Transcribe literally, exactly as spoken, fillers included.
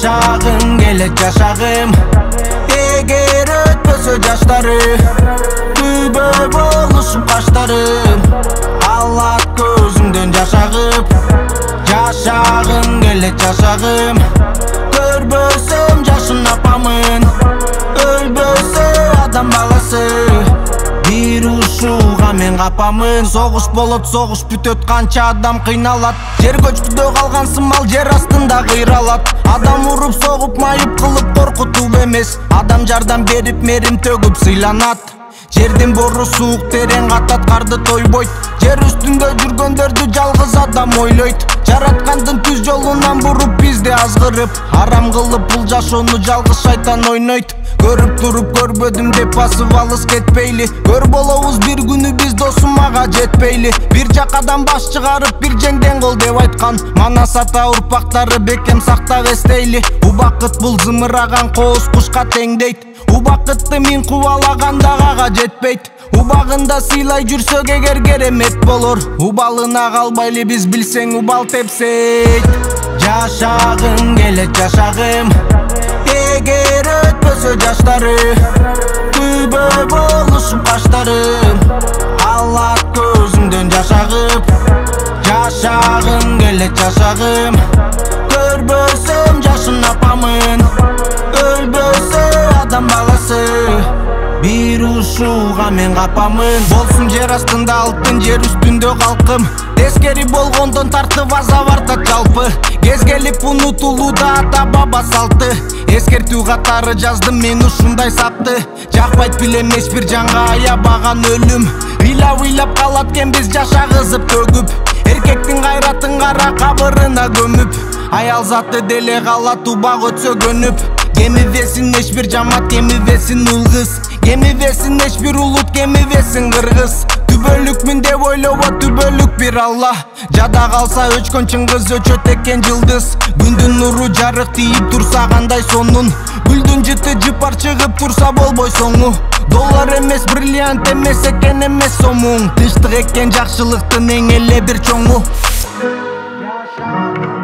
Жашагым келет жашагым, эгер өтпөсө жаштары, күбө болушуп каштарым, алат көзүңдөн жаш агып. Жашагым келет жашагым, көрбөсөм жашын апамын, өлбөсө адам баласы, бир ушуга мен капамын. Согуш болот, согуш бүтөт, канча адам кыйналат, жер көчкүдө калган сымал жер астында кыйралат. Адам уруп согуп майып кылып коркутуп эмес, адам жардам берип мерим төгүп сыйланат. Жердин бору суук терең катат, карды тойбойт, жер үстүндө жүргөндөрдү жалгыз адам ойлойт. Жараткандын түз жолунан буруп бизди азгырып, арам кылып бул жашоону жалгыз шайтан ойнойт. Көрүп туруп көрбөдүм деп басып алыс кетпейли, көр болобуз бир күнү биз досум мага жетпейли. Бир жакадан баш чыгарып бир жеңден кол деп айткан, манас ата урпактары бекем сактап эстейли. Убакыт бул зымыраган кооз кушка тең дейт, убакытты миң кубалаган дагага жетпейт. Убагында сыйлай жүрсөк эгер керемет болор, убалына калбайлы биз билсең убал тепсейт. Жашагым келет жашагым, эгер өтпөсө жаштары, күбө болушуп каштарым, алат көзүңдөн жаш агып. Жашагым келет жашагым, көрбөсөм жашын апамын, өлбөсө адам баласы, бир ушуга мен капамын. Болсун жер астында алтын, жер үстүндө калкым, тескери болгондон тартып азап артат жалпы. Кез келип унутулууда ата баба салты, эскертүү катары жаздым мен ушундай сапты. Жакпайт билем эч бир жанга аябаган өлүм, ыйлап ыйлап калат экенбиз жашагызып төгүп. Эркектин кайратын кара кабырына көмүп, аял заты деле калат убак өтсө көнүп. Кемибесин эч бир жамаат, кемибесин ул кыз, кемибесин эч бир улут, кемибесин кыргыз. Түбөлүкмүн деп ойлобо, түбөлүк бир Алла, жада калса өчкөн чыңгыз өчөт экен жылдыз. Күндүн нуру жарык тийип турса кандай сонун, гүлдүн жыты жыпар чыгып турса болбой соңу. Доллар эмес, бриллиант эмес экен эмес сомуң, тынчтык экен жакшылыктын эң эле бир чоңу.